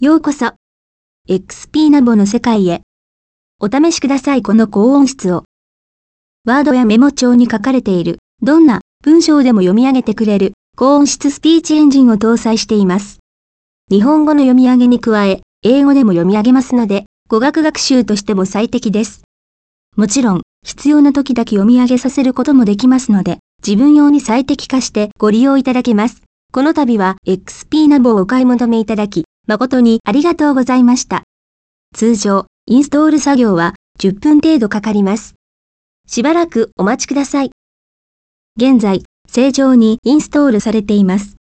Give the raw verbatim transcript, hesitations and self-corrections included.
ようこそ エックスピー ナボの世界へ。お試しください。この高音質をワードやメモ帳に書かれているどんな文章でも読み上げてくれる高音質スピーチエンジンを搭載しています。日本語の読み上げに加え、英語でも読み上げますので、語学学習としても最適です。もちろん、必要な時だけ読み上げさせることもできますので、自分用に最適化してご利用いただけます。この度は エックスピー ナボをお買い求めいただき、誠にありがとうございました。通常、インストール作業はじゅっぷん程度かかります。しばらくお待ちください。現在、正常にインストールされています。